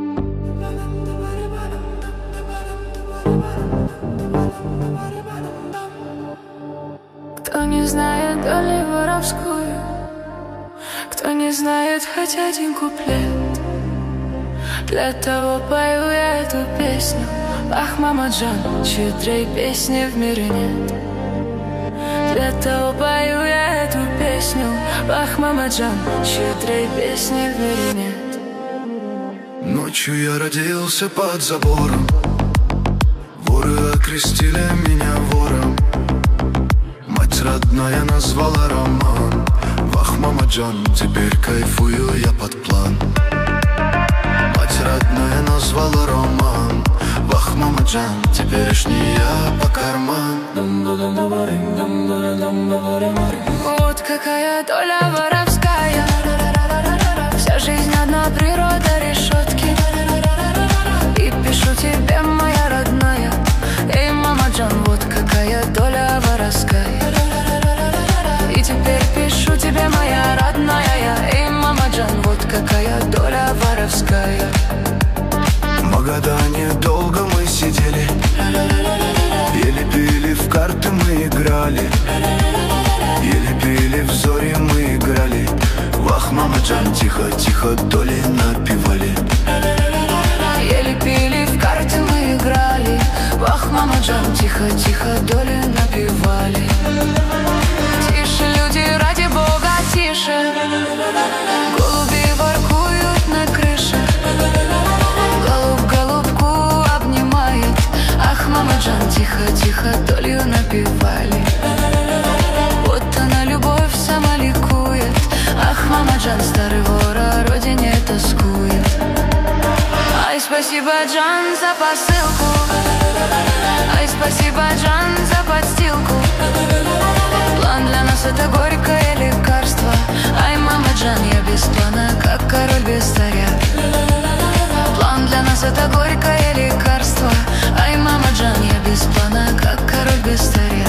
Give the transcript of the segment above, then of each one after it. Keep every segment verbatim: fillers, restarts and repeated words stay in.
Кто не знает долю воровскую, кто не знает хоть один куплет, для того пою я эту песню. Ах, Мамаджан, щедрей песни в мире нет. Для того пою я эту песню. Ах, Мамаджан, щедрей песни в мире нет. Ночью я родился под забором, воры окрестили меня вором. Мать родная назвала роман. Вах, Мамаджан, теперь кайфую я под план. Мать родная назвала роман. Вах, Мамаджан, теперешний я по карман. Вот какая доля воровская, вся жизнь одна природа решетки. И пишу тебе, моя родная, эй, Мамаджан, вот какая доля воровская. И теперь пишу тебе, моя родная, эй, Мамаджан, вот какая доля воровская. В Магадане долго мы сидели, еле пили, в карты мы играли, еле пили, в зори мы играли. Вах, Мамаджан, тихо, тихо, доли напевали. Еле пили, в карты мы играли. Вах, Мамаджан, тихо, тихо, доли напевали. Тише, люди, ради Бога, тише. Голуби воркуют на крыше. Голубь голубку обнимает. Ах, Мамаджан, тихо, тихо, долью напевали. Вот она, любовь сама ликует. Ах, Мамаджан, старый вор о родине тоскует. Ай, спасибо, Джан, за посылку. Ай, спасибо, Джан, за подстилку. План для нас это горькое лекарство. Ай, Мамаджан, я без плана, как король без царя. План для нас это горькое лекарство. Ай, Мамаджан, я без плана, как король без царя.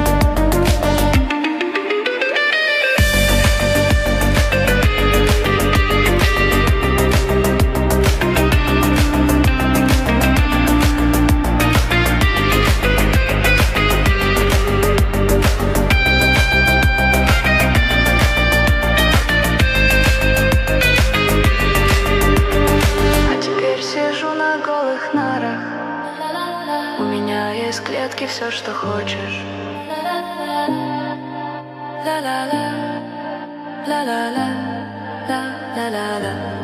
Из клетки все, что хочешь. Ла-ла-ла, ла-ла-ла, ла-ла-ла.